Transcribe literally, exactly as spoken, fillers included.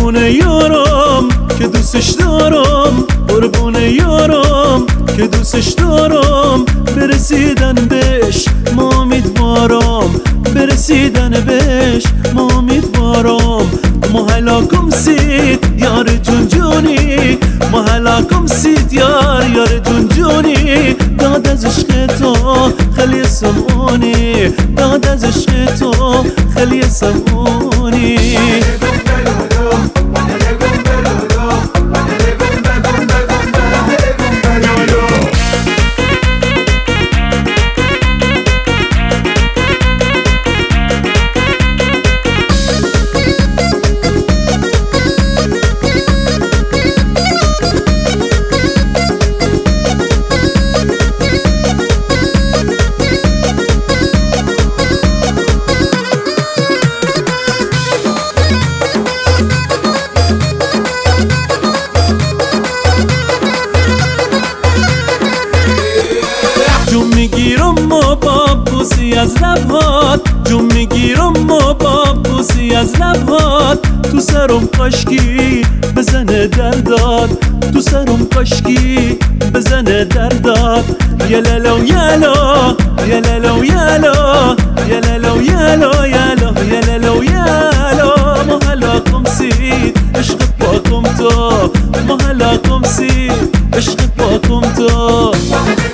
قربون یارم که دوستش دارم، قربون یارم که دوستش دارم. برسیدن بهش ما امیدوارم، برسیدن بهش ما امیدوارم. محلاکم سید یار جون جونی، محلاکم سید یار یار جون جونی. داد از عشق تو خیلی سمونی، داد از عشق تو خیلی سمونی. جون میگیرم ما با بوسی از لبهات، جون میگیرم ما با بوسی از لبهات. تو سرم کاشکی بزنه درداد، تو سرم کاشکی بزنه درداد. یلالو یالا یلالو یالا یلالو یالا یالا یلالو یالا. محلاکم سید عشق پاکم تو، محلاکم سید عشق پاکم تو.